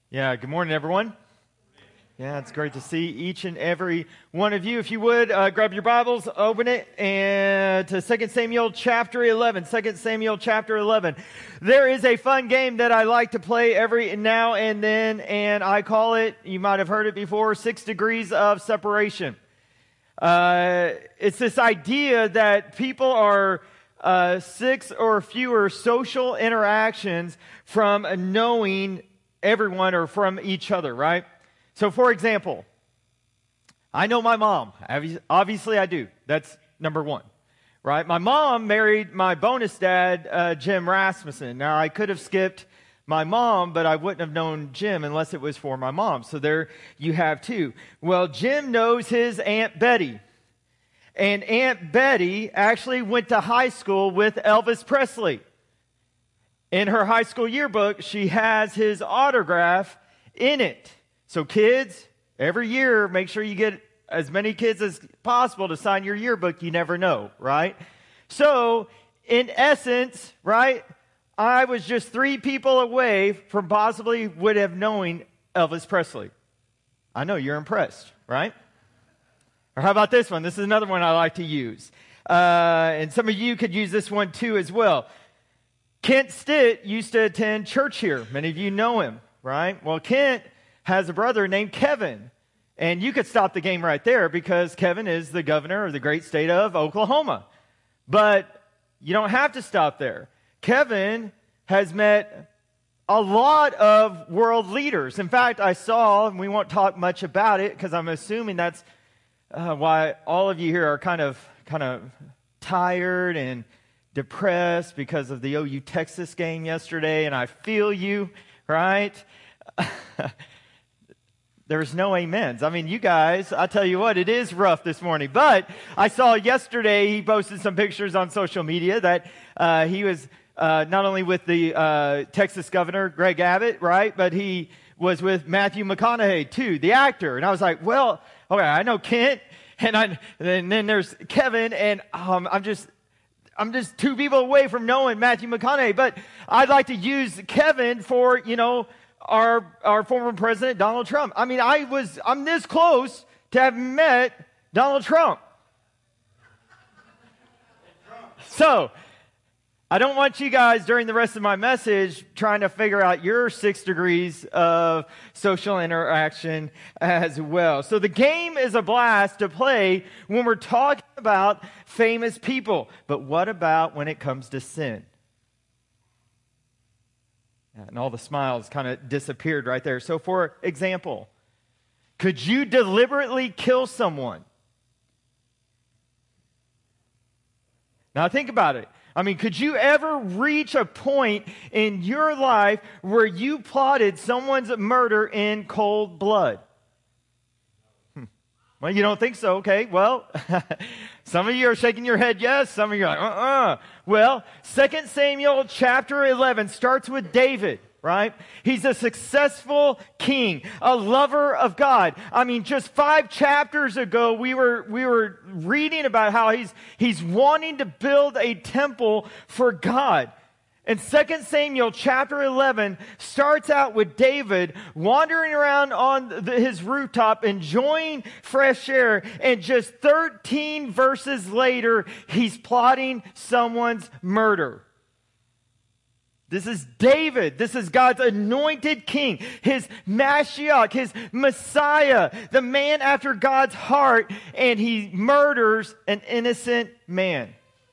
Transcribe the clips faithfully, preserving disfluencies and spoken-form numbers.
Yeah, good morning, everyone. Yeah, it's great to see each and every one of you. If you would, uh, grab your Bibles, open it, and to Second Samuel chapter eleven. Second Samuel chapter eleven. There is a fun game that I like to play every now and then, and I call it, you might have heard it before, Six Degrees of Separation. Uh, it's this idea that people are uh, six or fewer social interactions from knowing everyone or from each other, right? So, for example, I know my mom. Obviously, I do. That's number one, right? My mom married my bonus dad, uh, Jim Rasmussen. Now, I could have skipped my mom, but I wouldn't have known Jim unless it was for my mom. So there you have two. Well, Jim knows his Aunt Betty. And Aunt Betty actually went to high school with Elvis Presley. In her high school yearbook, she has his autograph in it. So kids, every year, make sure you get as many kids as possible to sign your yearbook. You never know, right? So, in essence, right, I was just three people away from possibly would have known Elvis Presley. I know you're impressed, right? Or how about this one? This is another one I like to use. Uh, and some of you could use this one too as well. Kent Stitt used to attend church here. Many of you know him, right? Well, Kent has a brother named Kevin. And you could stop the game right there because Kevin is the governor of the great state of Oklahoma. But you don't have to stop there. Kevin has met a lot of world leaders. In fact, I saw, and we won't talk much about it because I'm assuming that's uh, why all of you here are kind of, kind of tired and depressed because of the O U Texas game yesterday, and I feel you, right? There's no amens. I mean, you guys, I tell you what, it is rough this morning. But I saw yesterday he posted some pictures on social media that uh, he was uh, not only with the uh, Texas governor, Greg Abbott, right, but he was with Matthew McConaughey, too, the actor. And I was like, well, okay, I know Kent, and, I, and then there's Kevin, and um, I'm just... I'm just two people away from knowing Matthew McConaughey, but I'd like to use Kevin for, you know, our our former president, Donald Trump. I mean, I was, I'm this close to have met Donald Trump. So, I don't want you guys during the rest of my message trying to figure out your six degrees of social interaction as well. So the game is a blast to play when we're talking about famous people. But what about when it comes to sin? And all the smiles kind of disappeared right there. So for example, could you deliberately kill someone? Now think about it. I mean, could you ever reach a point in your life where you plotted someone's murder in cold blood? Hmm. Well, you don't think so. Okay, well, some of you are shaking your head yes. Some of you are like, uh-uh. Well, Second Samuel chapter eleven starts with David. Right? He's a successful king, a lover of God. I mean, just five chapters ago, we were we were reading about how he's he's wanting to build a temple for God. And Second Samuel chapter eleven starts out with David wandering around on the, his rooftop, enjoying fresh air, and just thirteen verses later, he's plotting someone's murder. This is David. This is God's anointed king, his Mashiach, his Messiah, the man after God's heart, and he murders an innocent man.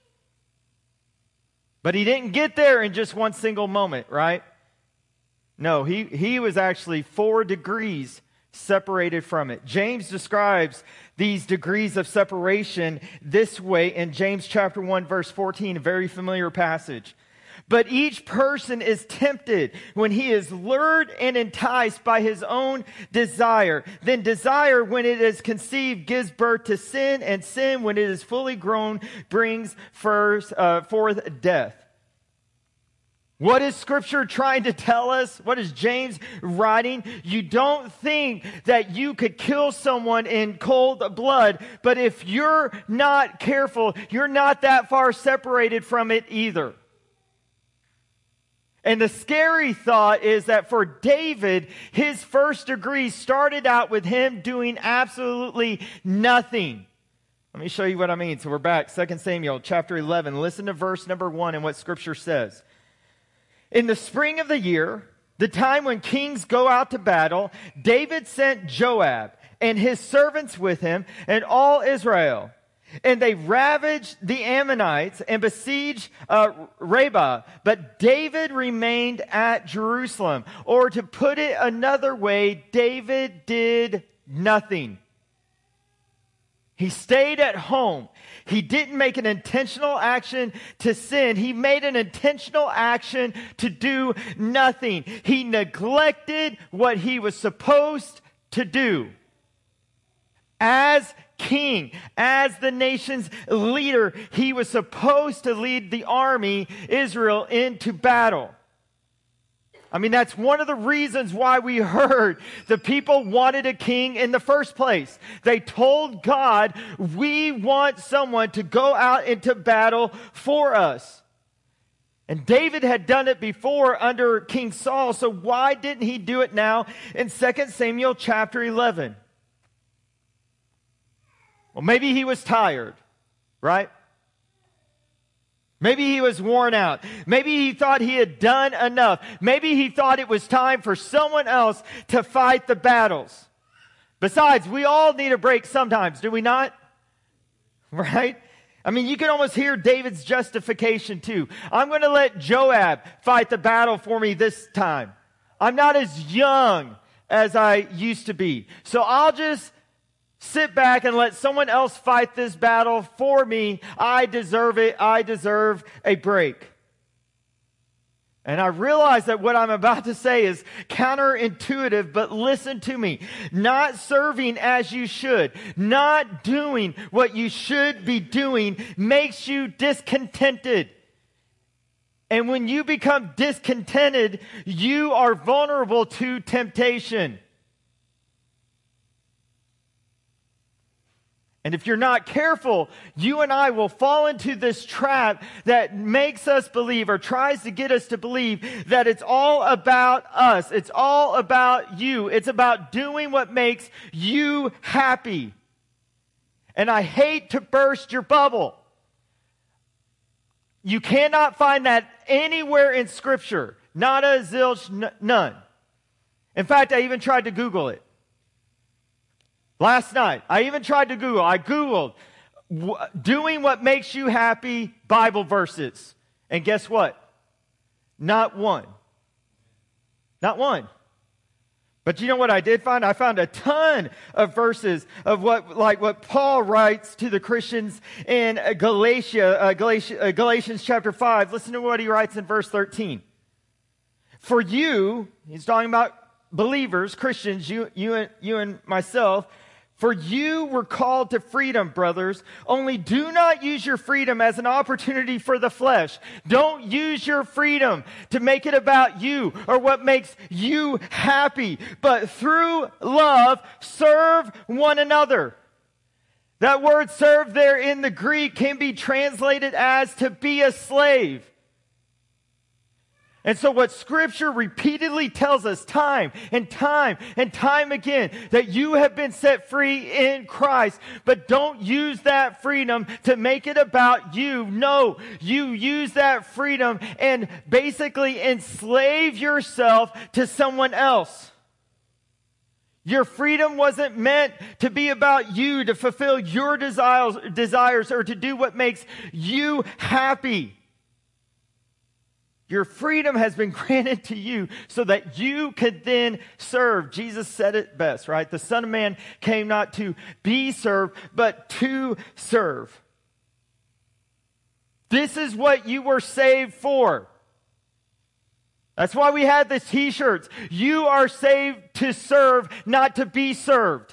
But he didn't get there in just one single moment, right? No, he, he was actually four degrees separated from it. James describes these degrees of separation this way in James chapter one, verse fourteen, a very familiar passage. But each person is tempted when he is lured and enticed by his own desire. Then desire, when it is conceived, gives birth to sin, and sin, when it is fully grown, brings first, uh, forth death. What is Scripture trying to tell us? What is James writing? You don't think that you could kill someone in cold blood, but if you're not careful, you're not that far separated from it either. And the scary thought is that for David, his first degree started out with him doing absolutely nothing. Let me show you what I mean. So we're back, Second Samuel chapter eleven. Listen to verse number one and what Scripture says. In the spring of the year, the time when kings go out to battle, David sent Joab and his servants with him and all Israel. And they ravaged the Ammonites and besieged uh, Rabbah. But David remained at Jerusalem. Or to put it another way, David did nothing. He stayed at home. He didn't make an intentional action to sin. He made an intentional action to do nothing. He neglected what he was supposed to do. As king, as the nation's leader, he was supposed to lead the army, Israel, into battle. I mean, that's one of the reasons why we heard the people wanted a king in the first place. They told God, we want someone to go out into battle for us. And David had done it before under King Saul, so why didn't he do it now in Second Samuel chapter eleven? Well, maybe he was tired, right? Maybe he was worn out. Maybe he thought he had done enough. Maybe he thought it was time for someone else to fight the battles. Besides, we all need a break sometimes, do we not? Right? I mean, you can almost hear David's justification too. I'm going to let Joab fight the battle for me this time. I'm not as young as I used to be. So I'll just sit back and let someone else fight this battle for me. I deserve it. I deserve a break. And I realize that what I'm about to say is counterintuitive, but listen to me. Not serving as you should, not doing what you should be doing makes you discontented. And when you become discontented, you are vulnerable to temptation. And if you're not careful, you and I will fall into this trap that makes us believe or tries to get us to believe that it's all about us. It's all about you. It's about doing what makes you happy. And I hate to burst your bubble. You cannot find that anywhere in Scripture. Not a zilch, n- none. In fact, I even tried to Google it. Last night, I even tried to Google. I Googled w- doing what makes you happy Bible verses. And guess what? Not one. Not one. But you know what I did find? I found a ton of verses of what, like what Paul writes to the Christians in Galatia, uh, Galatia, uh, Galatians chapter five. Listen to what he writes in verse thirteen. For you, he's talking about believers, Christians, you, you, and, you and myself. For you were called to freedom, brothers. Only do not use your freedom as an opportunity for the flesh. Don't use your freedom to make it about you or what makes you happy. But through love, serve one another. That word serve there in the Greek can be translated as to be a slave. And so what Scripture repeatedly tells us time and time and time again, that you have been set free in Christ, but don't use that freedom to make it about you. No, you use that freedom and basically enslave yourself to someone else. Your freedom wasn't meant to be about you, to fulfill your desires, desires or to do what makes you happy. Your freedom has been granted to you so that you could then serve. Jesus said it best, right? The Son of Man came not to be served, but to serve. This is what you were saved for. That's why we had the t-shirts. You are saved to serve, not to be served.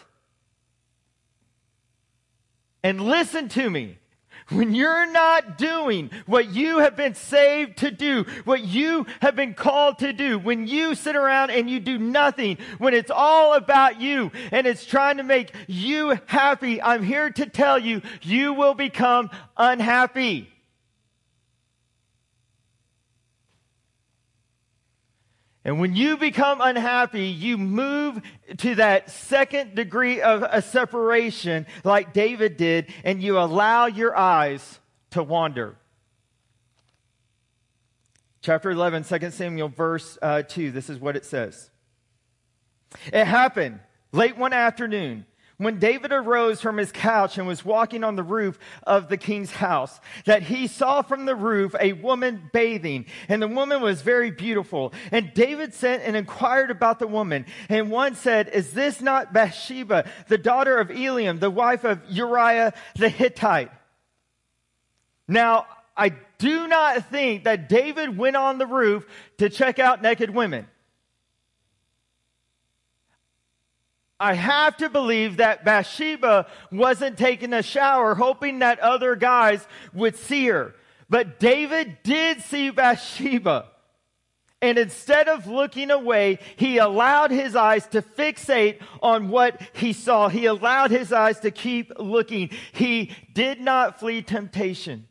And listen to me. When you're not doing what you have been saved to do, what you have been called to do, when you sit around and you do nothing, when it's all about you and it's trying to make you happy, I'm here to tell you, you will become unhappy. And when you become unhappy, you move to that second degree of a separation like David did, and you allow your eyes to wander. Chapter eleven, Second Samuel, verse uh, two, this is what it says. It happened late one afternoon, when David arose from his couch and was walking on the roof of the king's house, that he saw from the roof a woman bathing, and the woman was very beautiful. And David sent and inquired about the woman. And one said, "Is this not Bathsheba, the daughter of Eliam, the wife of Uriah the Hittite?" Now, I do not think that David went on the roof to check out naked women. I have to believe that Bathsheba wasn't taking a shower hoping that other guys would see her. But David did see Bathsheba. And instead of looking away, he allowed his eyes to fixate on what he saw. He allowed his eyes to keep looking. He did not flee temptation.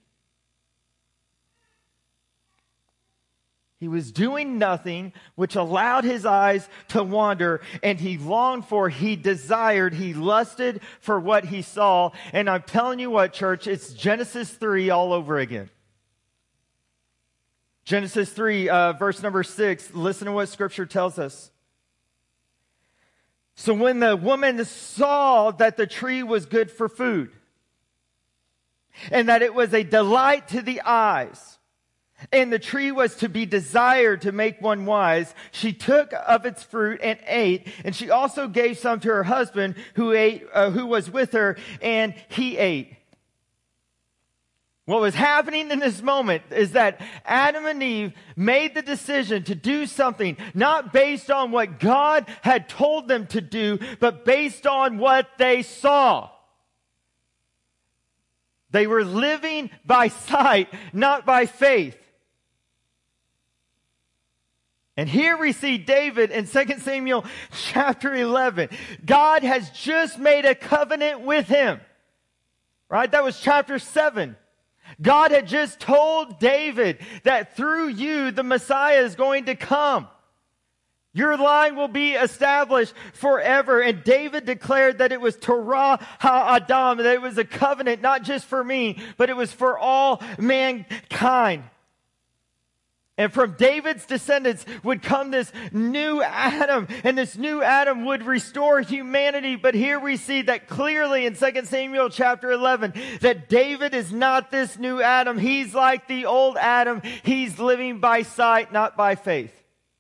He was doing nothing, which allowed his eyes to wander, and he longed for, he desired, he lusted for what he saw. And I'm telling you what, church, it's Genesis three all over again. Genesis three, uh, verse number six, listen to what Scripture tells us. So when the woman saw that the tree was good for food, and that it was a delight to the eyes, and the tree was to be desired to make one wise, she took of its fruit and ate, and she also gave some to her husband who ate, uh, who was with her, and he ate. What was happening in this moment is that Adam and Eve made the decision to do something not based on what God had told them to do, but based on what they saw. They were living by sight, not by faith. And here we see David in Second Samuel chapter eleven. God has just made a covenant with him. Right? That was chapter seven. God had just told David that through you the Messiah is going to come. Your line will be established forever. And David declared that it was Torah ha-Adam, that it was a covenant not just for me, but it was for all mankind. And from David's descendants would come this new Adam, and this new Adam would restore humanity. But here we see that clearly in Second Samuel chapter eleven, that David is not this new Adam. He's like the old Adam. He's living by sight, not by faith.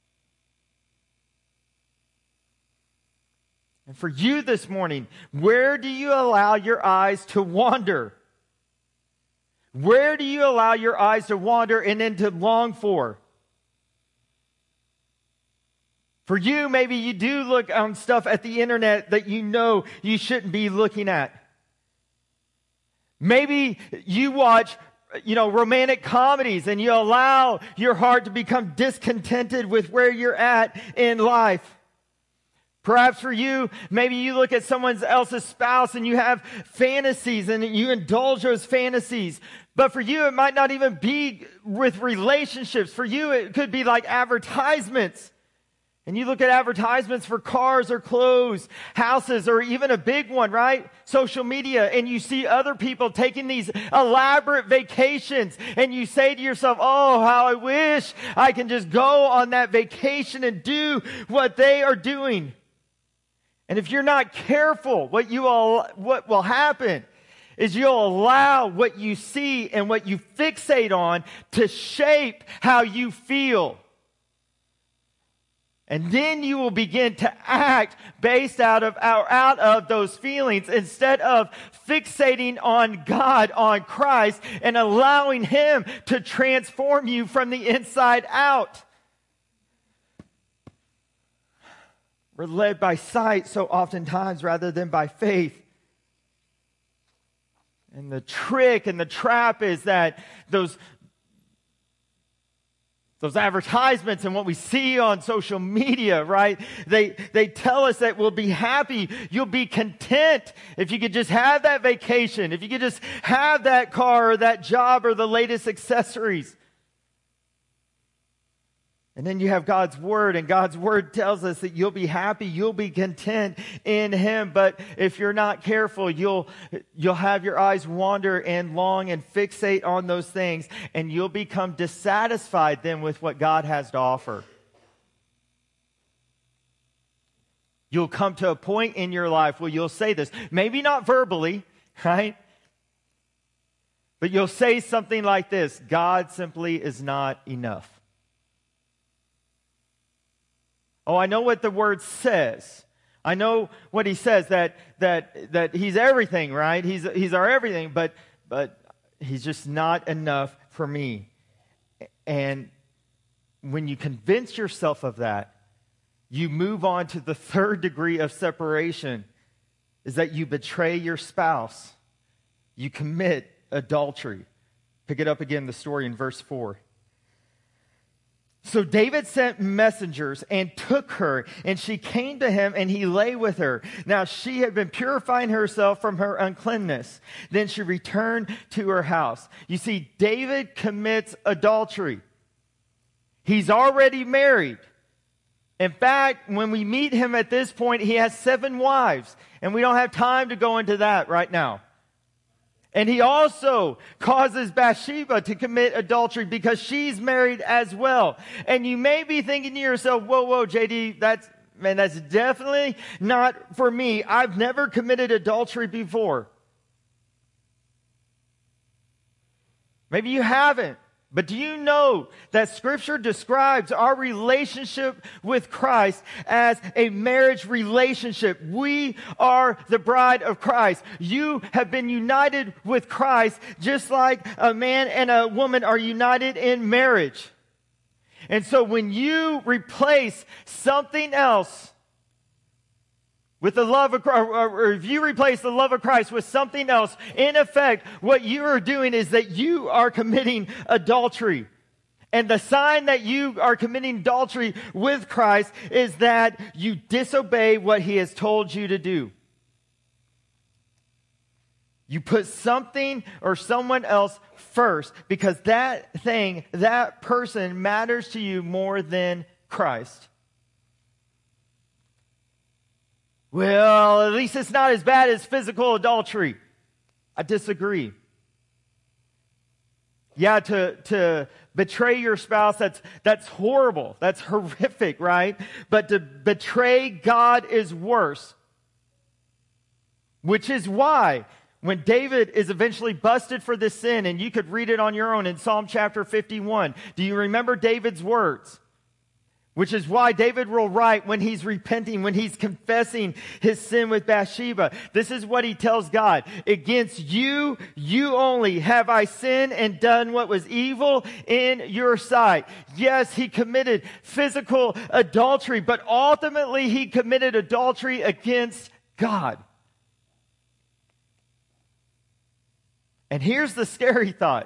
And for you this morning, where do you allow your eyes to wander? Where do you allow your eyes to wander and then to long for? For you, maybe you do look on stuff at the internet that you know you shouldn't be looking at. Maybe you watch, you know, romantic comedies and you allow your heart to become discontented with where you're at in life. Perhaps for you, maybe you look at someone else's spouse and you have fantasies and you indulge those fantasies. But for you, it might not even be with relationships. For you, it could be like advertisements. And you look at advertisements for cars or clothes, houses, or even a big one, right? Social media. And you see other people taking these elaborate vacations. And you say to yourself, oh, how I wish I can just go on that vacation and do what they are doing. And if you're not careful, what you will, what will happen is you'll allow what you see and what you fixate on to shape how you feel. And then you will begin to act based out of out of those feelings instead of fixating on God, on Christ, and allowing Him to transform you from the inside out. We're led by sight so oftentimes rather than by faith. And the trick and the trap is that those, those advertisements and what we see on social media, right? They, they tell us that we'll be happy. You'll be content if you could just have that vacation, if you could just have that car or that job or the latest accessories. And then you have God's word, and God's word tells us that you'll be happy, you'll be content in him. But if you're not careful, you'll, you'll have your eyes wander and long and fixate on those things, and you'll become dissatisfied then with what God has to offer. You'll come to a point in your life where you'll say this, maybe not verbally, right? But you'll say something like this: God simply is not enough. Oh, I know what the word says. I know what he says, that that that he's everything, right? He's he's our everything, but but he's just not enough for me. And when you convince yourself of that, you move on to the third degree of separation, is that you betray your spouse. You commit adultery. Pick it up again, the story in verse four. So David sent messengers and took her, and she came to him, and he lay with her. Now she had been purifying herself from her uncleanness. Then she returned to her house. You see, David commits adultery. He's already married. In fact, when we meet him at this point, he has seven wives, and we don't have time to go into that right now. And he also causes Bathsheba to commit adultery because she's married as well. And you may be thinking to yourself, whoa, whoa, J D, that's, man, that's definitely not for me. I've never committed adultery before. Maybe you haven't. But do you know that Scripture describes our relationship with Christ as a marriage relationship? We are the bride of Christ. You have been united with Christ just like a man and a woman are united in marriage. And so when you replace something else with the love of Christ, or if you replace the love of Christ with something else, in effect, what you are doing is that you are committing adultery. And the sign that you are committing adultery with Christ is that you disobey what he has told you to do. You put something or someone else first because that thing, that person matters to you more than Christ. Well, at least it's not as bad as physical adultery. I disagree. Yeah, to, to betray your spouse, that's, that's horrible. That's horrific, right? But to betray God is worse. Which is why when David is eventually busted for this sin, and you could read it on your own in Psalm chapter fifty-one, do you remember David's words? Which is why David will write when he's repenting, when he's confessing his sin with Bathsheba. This is what he tells God. Against you, you only have I sinned and done what was evil in your sight. Yes, he committed physical adultery, but ultimately he committed adultery against God. And here's the scary thought.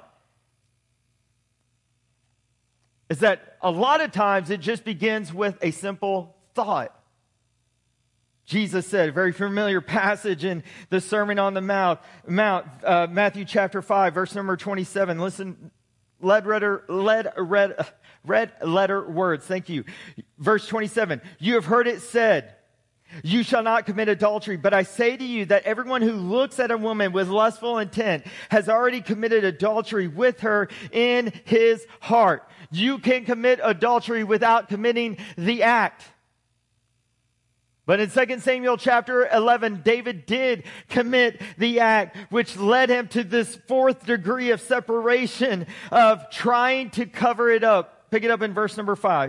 Is that a lot of times it just begins with a simple thought. Jesus said, a very familiar passage in the Sermon on the Mount, Mount uh, Matthew chapter five, verse number twenty-seven. Listen, lead letter, lead, red, red letter words. Thank you. Verse twenty-seven. You have heard it said, you shall not commit adultery. But I say to you that everyone who looks at a woman with lustful intent has already committed adultery with her in his heart. You can commit adultery without committing the act. But in Second Samuel chapter eleven, David did commit the act, which led him to this fourth degree of separation of trying to cover it up. Pick it up in verse number five.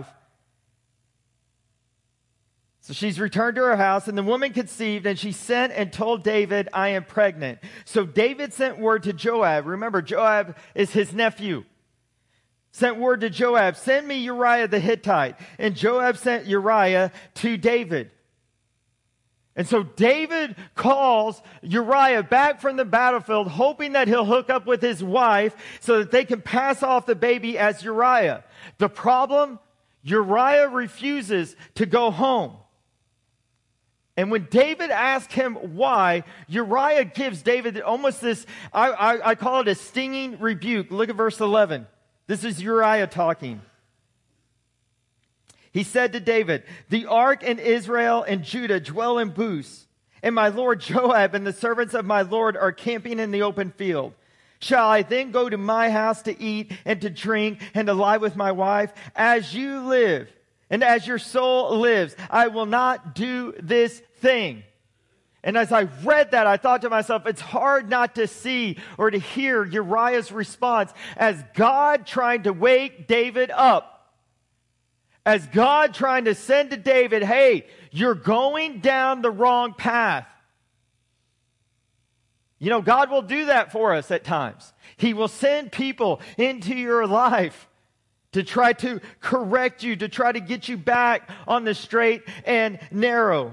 So she's returned to her house, and the woman conceived, and she sent and told David, I am pregnant. So David sent word to Joab. Remember, Joab is his nephew. Sent word to Joab, send me Uriah the Hittite. And Joab sent Uriah to David. And so David calls Uriah back from the battlefield, hoping that he'll hook up with his wife so that they can pass off the baby as Uriah. The problem, Uriah refuses to go home. And when David asked him why, Uriah gives David almost this, I, I, I call it a stinging rebuke. Look at verse eleven. This is Uriah talking. He said to David, the ark and Israel and Judah dwell in booths, and my lord Joab and the servants of my lord are camping in the open field. Shall I then go to my house to eat and to drink and to lie with my wife? As you live and as your soul lives, I will not do this thing. And as I read that, I thought to myself, it's hard not to see or to hear Uriah's response as God trying to wake David up. As God trying to send to David, hey, you're going down the wrong path. You know, God will do that for us at times. He will send people into your life to try to correct you, to try to get you back on the straight and narrow.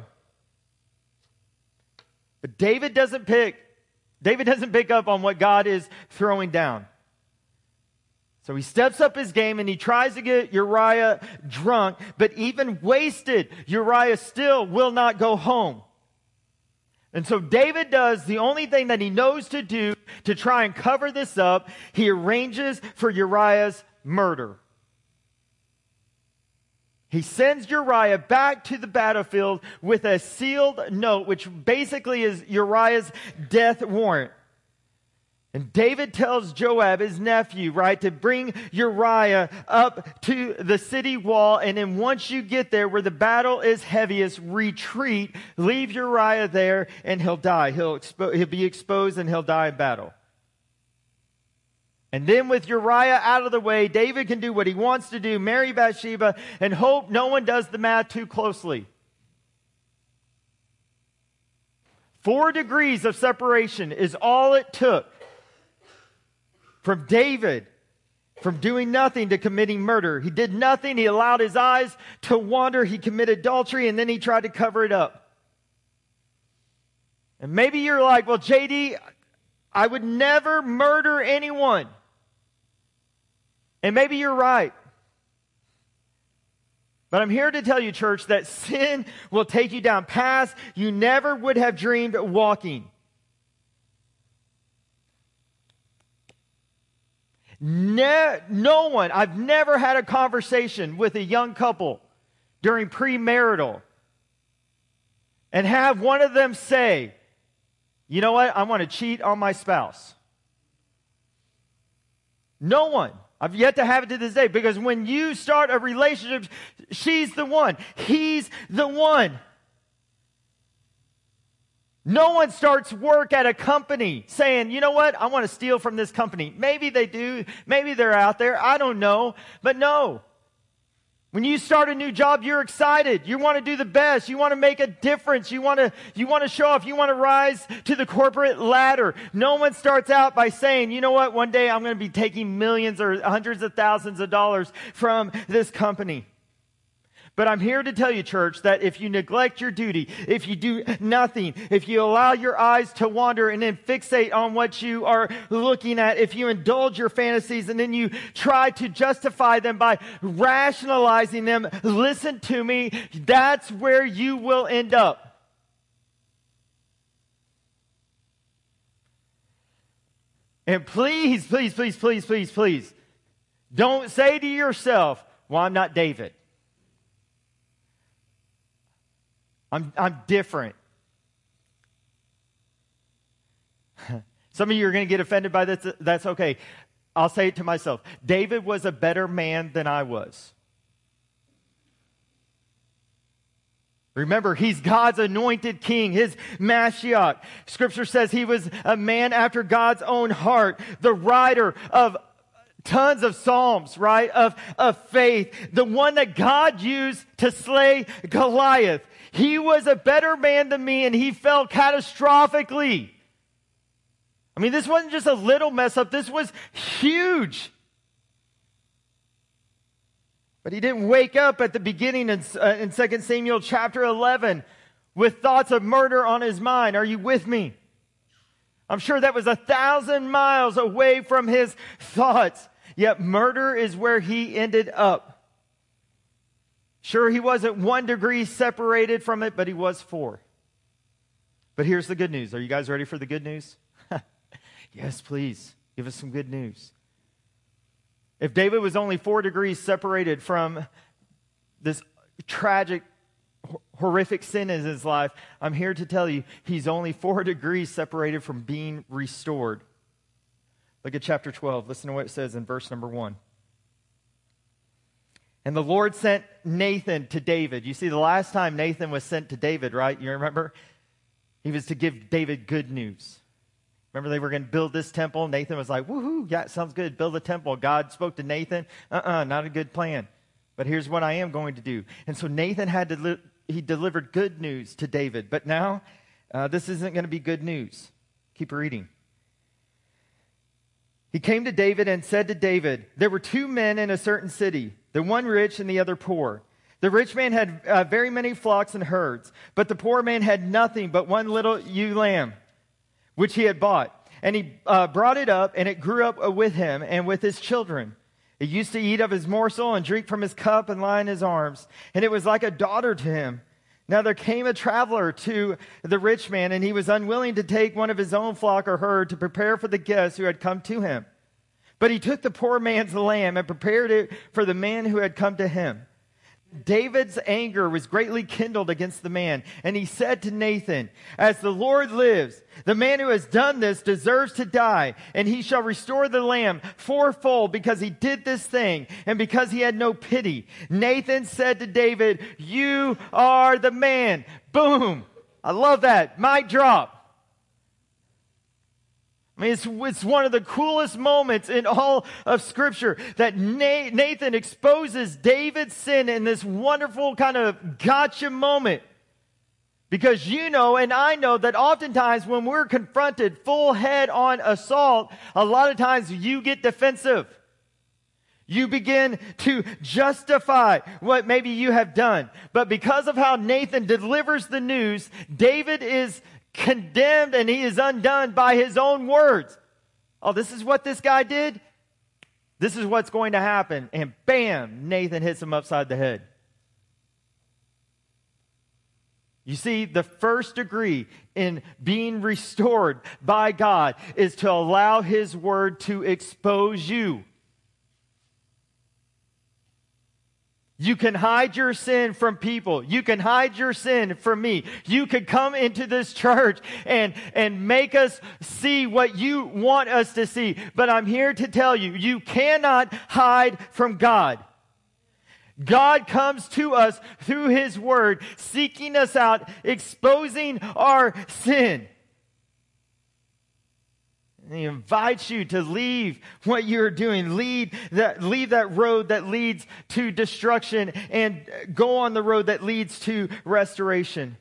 But David doesn't pick, David doesn't pick up on what God is throwing down. So he steps up his game and he tries to get Uriah drunk, but even wasted, Uriah still will not go home. And so David does the only thing that he knows to do to try and cover this up. He arranges for Uriah's murder. He sends Uriah back to the battlefield with a sealed note, which basically is Uriah's death warrant. And David tells Joab, his nephew, right, to bring Uriah up to the city wall. And then once you get there where the battle is heaviest, retreat, leave Uriah there and he'll die. He'll, expo- he'll be exposed and he'll die in battle. And then with Uriah out of the way, David can do what he wants to do, marry Bathsheba, and hope no one does the math too closely. Four degrees of separation is all it took from David, from doing nothing to committing murder. He did nothing. He allowed his eyes to wander. He committed adultery, and then he tried to cover it up. And maybe you're like, well, J D, I would never murder anyone. And maybe you're right. But I'm here to tell you, church, that sin will take you down paths you never would have dreamed walking. Ne- no one, I've never had a conversation with a young couple during premarital and have one of them say, you know what, I want to cheat on my spouse. No one. I've yet to have it to this day, because when you start a relationship, she's the one, he's the one. No one starts work at a company saying, you know what, I want to steal from this company. Maybe they do. Maybe they're out there. I don't know. But no. When you start a new job, you're excited. You want to do the best. You want to make a difference. You want to, you want to show off. You want to rise to the corporate ladder. No one starts out by saying, you know what, one day I'm going to be taking millions or hundreds of thousands of dollars from this company. But I'm here to tell you, church, that if you neglect your duty, if you do nothing, if you allow your eyes to wander and then fixate on what you are looking at, if you indulge your fantasies and then you try to justify them by rationalizing them, listen to me, that's where you will end up. And please, please, please, please, please, please, don't say to yourself, well, I'm not David. I'm, I'm different. Some of you are going to get offended by this. That's okay. I'll say it to myself. David was a better man than I was. Remember, he's God's anointed king, his Mashiach. Scripture says he was a man after God's own heart, the writer of tons of psalms, right, of, of faith, the one that God used to slay Goliath. He was a better man than me, and he fell catastrophically. I mean, this wasn't just a little mess up. This was huge. But he didn't wake up at the beginning in, uh, in Second Samuel chapter eleven with thoughts of murder on his mind. Are you with me? I'm sure that was a thousand miles away from his thoughts. Yet murder is where he ended up. Sure, he wasn't one degree separated from it, but he was four. But here's the good news. Are you guys ready for the good news? Yes, please. Give us some good news. If David was only four degrees separated from this tragic, horrific sin in his life, I'm here to tell you he's only four degrees separated from being restored. Look at chapter twelve. Listen to what it says in verse number one. And the Lord sent Nathan to David. You see, the last time Nathan was sent to David, right? You remember? He was to give David good news. Remember, they were going to build this temple. Nathan was like, woohoo, yeah, sounds good. Build a temple. God spoke to Nathan. Uh-uh, not a good plan. But here's what I am going to do. And so Nathan had to, li- he delivered good news to David. But now, uh, this isn't going to be good news. Keep reading. He came to David and said to David, there were two men in a certain city, the one rich and the other poor. The rich man had uh, very many flocks and herds, but the poor man had nothing but one little ewe lamb, which he had bought. And he uh, brought it up, and it grew up with him and with his children. It used to eat of his morsel and drink from his cup and lie in his arms. And it was like a daughter to him. Now there came a traveler to the rich man, and he was unwilling to take one of his own flock or herd to prepare for the guests who had come to him. But he took the poor man's lamb and prepared it for the man who had come to him. David's anger was greatly kindled against the man, and he said to Nathan, as the Lord lives, the man who has done this deserves to die, and he shall restore the lamb fourfold because he did this thing and because he had no pity. Nathan said to David, you are the man. Boom. I love that. Mic drop. I mean, it's, it's one of the coolest moments in all of Scripture that Nathan exposes David's sin in this wonderful kind of gotcha moment. Because you know and I know that oftentimes when we're confronted full head on assault, a lot of times you get defensive. You begin to justify what maybe you have done. But because of how Nathan delivers the news, David is condemned and he is undone by his own words. Oh, this is what this guy did? This is what's going to happen. And bam, Nathan hits him upside the head. You see, the first degree in being restored by God is to allow his word to expose you. You can hide your sin from people. You can hide your sin from me. You could come into this church and, and make us see what you want us to see. But I'm here to tell you, you cannot hide from God. God comes to us through his word, seeking us out, exposing our sin. And he invites you to leave what you're doing, leave that, leave that road that leads to destruction and go on the road that leads to restoration.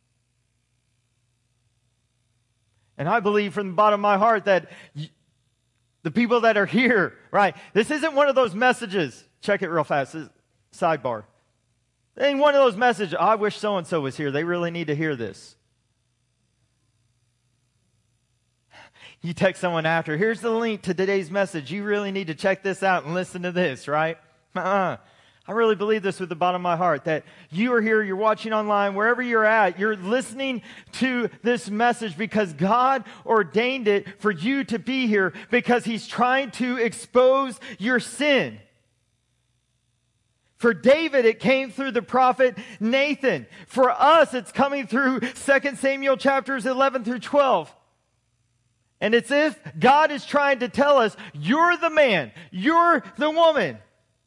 And I believe from the bottom of my heart that the people that are here, right, this isn't one of those messages. Check it real fast. This, sidebar. It ain't one of those messages, oh, I wish so-and-so was here. They really need to hear this. You text someone after, here's the link to today's message. You really need to check this out and listen to this, right? Uh-uh. I really believe this with the bottom of my heart, that you are here, you're watching online, wherever you're at, you're listening to this message because God ordained it for you to be here because he's trying to expose your sin. For David, it came through the prophet Nathan. For us, it's coming through Second Samuel chapters eleven through twelve. And it's if God is trying to tell us, you're the man, you're the woman.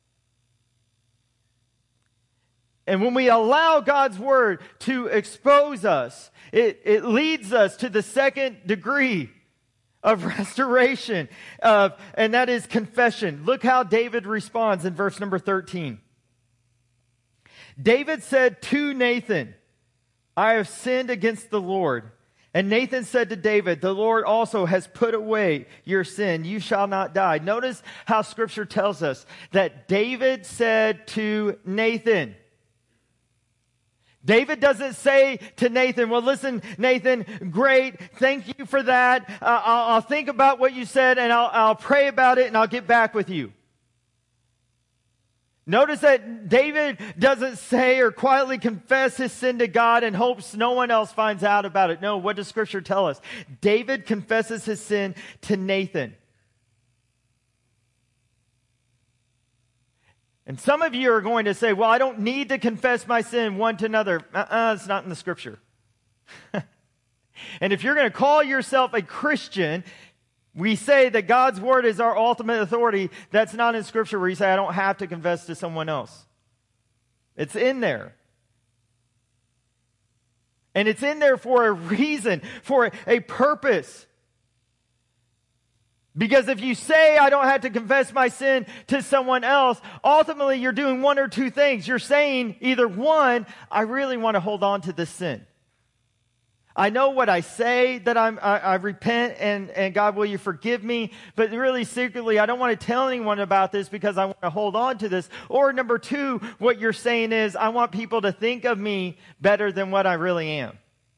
And when we allow God's word to expose us, it, it leads us to the second degree of restoration, of, and that is confession. Look how David responds in verse number thirteen. David said to Nathan, I have sinned against the Lord. And Nathan said to David, the Lord also has put away your sin. You shall not die. Notice how Scripture tells us that David said to Nathan. David doesn't say to Nathan, well, listen, Nathan, great. Thank you for that. Uh, I'll, I'll think about what you said and I'll, I'll pray about it and I'll get back with you. Notice that David doesn't say or quietly confess his sin to God and hopes no one else finds out about it. No, what does Scripture tell us? David confesses his sin to Nathan. And some of you are going to say, well, I don't need to confess my sin one to another. Uh-uh, it's not in the Scripture. And if you're going to call yourself a Christian, we say that God's Word is our ultimate authority. That's not in Scripture where you say, I don't have to confess to someone else. It's in there. And it's in there for a reason, for a purpose. Because if you say, I don't have to confess my sin to someone else, ultimately you're doing one or two things. You're saying either one, I really want to hold on to this sin. I know what I say, that I'm, I, I repent and, and God, will you forgive me? But really secretly, I don't want to tell anyone about this because I want to hold on to this. Or number two, what you're saying is, I want people to think of me better than what I really am.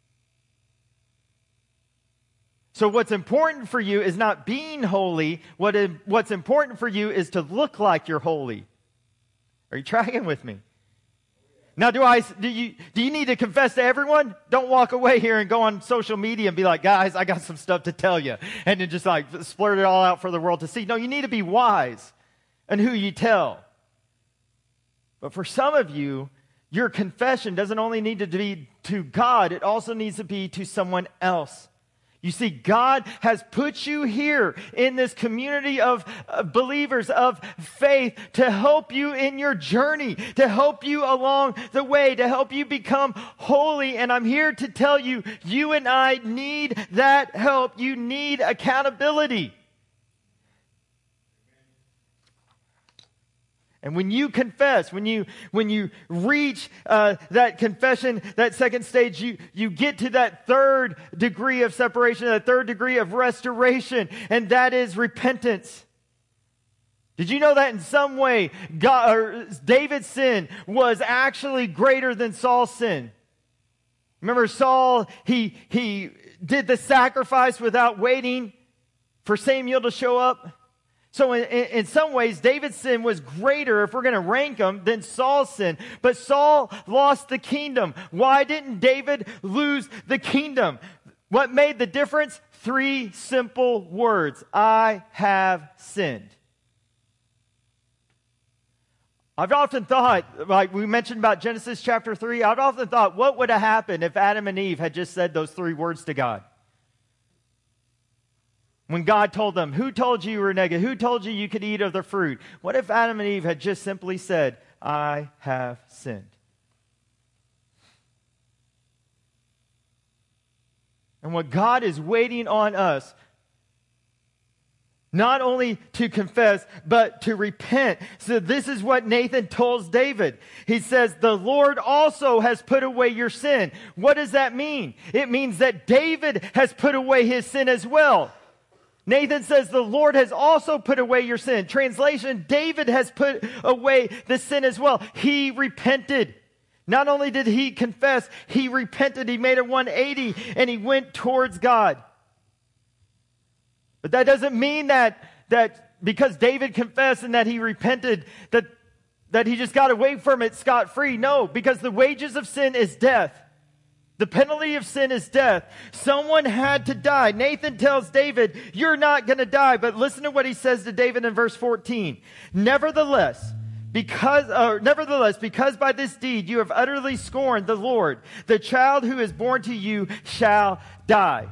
So what's important for you is not being holy. What is, what's important for you is to look like you're holy. Are you tracking with me? Now, do I do you do you need to confess to everyone? Don't walk away here and go on social media and be like, guys, I got some stuff to tell you, and then just like splurt it all out for the world to see. No, you need to be wise in who you tell. But for some of you, your confession doesn't only need to be to God; it also needs to be to someone else. You see, God has put you here in this community of uh, believers of faith to help you in your journey, to help you along the way, to help you become holy. And I'm here to tell you, you and I need that help. You need accountability. And when you confess, when you when you reach uh, that confession, that second stage, you, you get to that third degree of separation, that third degree of restoration, and that is repentance. Did you know that in some way, God, or David's sin was actually greater than Saul's sin? Remember Saul, he, he did the sacrifice without waiting for Samuel to show up? So in, in some ways, David's sin was greater, if we're going to rank them, than Saul's sin. But Saul lost the kingdom. Why didn't David lose the kingdom? What made the difference? Three simple words. I have sinned. I've often thought, like we mentioned about Genesis chapter three, I've often thought, what would have happened if Adam and Eve had just said those three words to God? When God told them, who told you you were naked? Who told you you could eat of the fruit? What if Adam and Eve had just simply said, I have sinned? And what God is waiting on us, not only to confess, but to repent. So this is what Nathan tells David. He says, the Lord also has put away your sin. What does that mean? It means that David has put away his sin as well. Nathan says, the Lord has also put away your sin. Translation, David has put away the sin as well. He repented. Not only did he confess, he repented. He made a one eighty and he went towards God. But that doesn't mean that, that because David confessed and that he repented, that, that he just got away from it scot-free. No, because the wages of sin is death. The penalty of sin is death. Someone had to die. Nathan tells David, you're not going to die. But listen to what he says to David in verse fourteen. Nevertheless, because, uh, nevertheless, because by this deed you have utterly scorned the Lord, the child who is born to you shall die.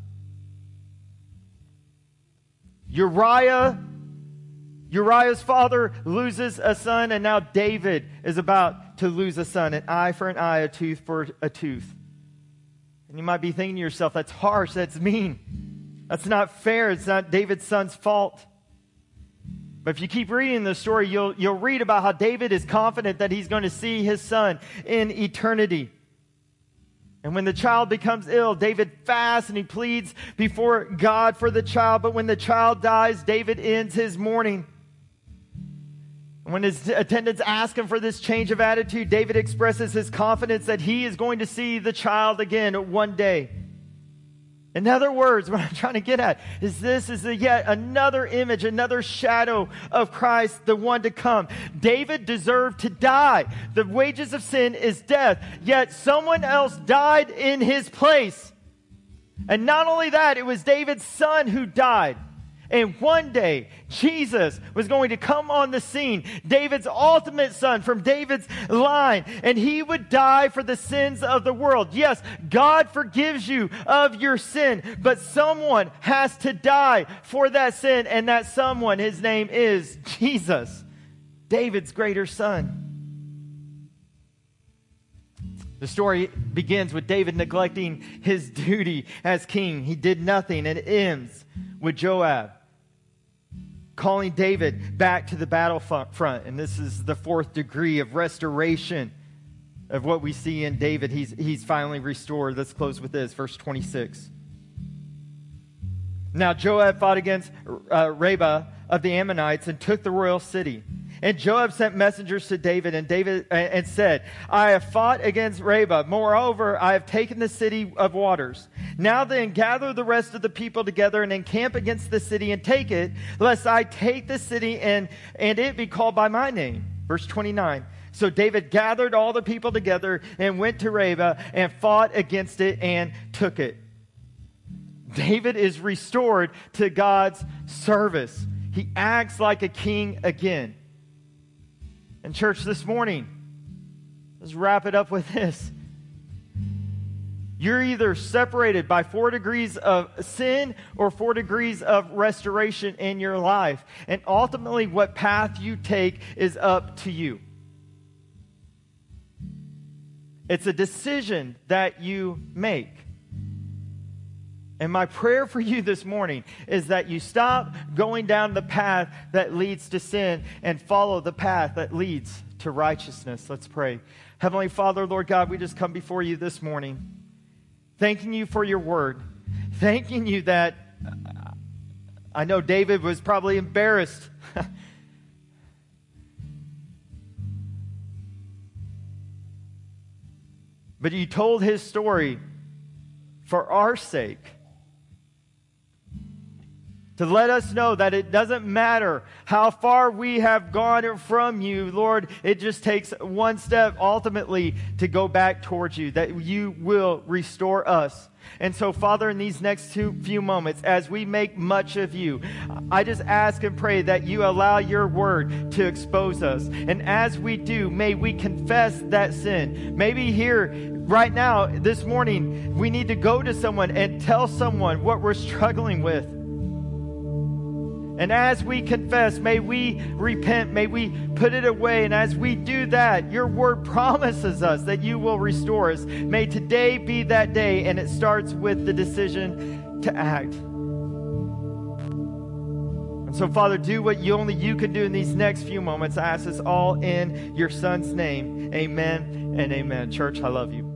Uriah, Uriah's father loses a son, and now David is about to lose a son. An eye for an eye, a tooth for a tooth. And you might be thinking to yourself, that's harsh, that's mean. That's not fair, it's not David's son's fault. But if you keep reading the story, you'll, you'll read about how David is confident that he's going to see his son in eternity. And when the child becomes ill, David fasts and he pleads before God for the child. But when the child dies, David ends his mourning. When his attendants ask him for this change of attitude, David expresses his confidence that he is going to see the child again one day. In other words, what I'm trying to get at is this is a yet another image, another shadow of Christ, the one to come. David deserved to die. The wages of sin is death, yet someone else died in his place. And not only that, it was David's son who died. And one day, Jesus was going to come on the scene, David's ultimate son from David's line, and he would die for the sins of the world. Yes, God forgives you of your sin, but someone has to die for that sin, and that someone, his name is Jesus, David's greater son. The story begins with David neglecting his duty as king. He did nothing, and it ends with Joab calling David back to the battlefront. And this is the fourth degree of restoration of what we see in David. He's, he's finally restored. Let's close with this, verse twenty-six. Now Joab fought against uh, Rabbah of the Ammonites and took the royal city. And Joab sent messengers to David, and David uh, and said, I have fought against Rabbah. Moreover, I have taken the city of waters. Now then, gather the rest of the people together and encamp against the city and take it, lest I take the city and, and it be called by my name. Verse twenty-nine. So David gathered all the people together and went to Rabbah and fought against it and took it. David is restored to God's service. He acts like a king again. And church, this morning, let's wrap it up with this. You're either separated by four degrees of sin or four degrees of restoration in your life. And ultimately, what path you take is up to you. It's a decision that you make. And my prayer for you this morning is that you stop going down the path that leads to sin and follow the path that leads to righteousness. Let's pray. Heavenly Father, Lord God, we just come before you this morning, thanking you for your word, thanking you that uh, I know David was probably embarrassed. But you told his story for our sake, to let us know that it doesn't matter how far we have gone from you, Lord. It just takes one step ultimately to go back towards you, that you will restore us. And so, Father, in these next two few moments, as we make much of you, I just ask and pray that you allow your word to expose us. And as we do, may we confess that sin. Maybe here, right now, this morning, we need to go to someone and tell someone what we're struggling with. And as we confess, may we repent, may we put it away. And as we do that, your word promises us that you will restore us. May today be that day, and it starts with the decision to act. And so, Father, do what you only you can do in these next few moments. I ask this all in your Son's name. Amen and amen. Church, I love you.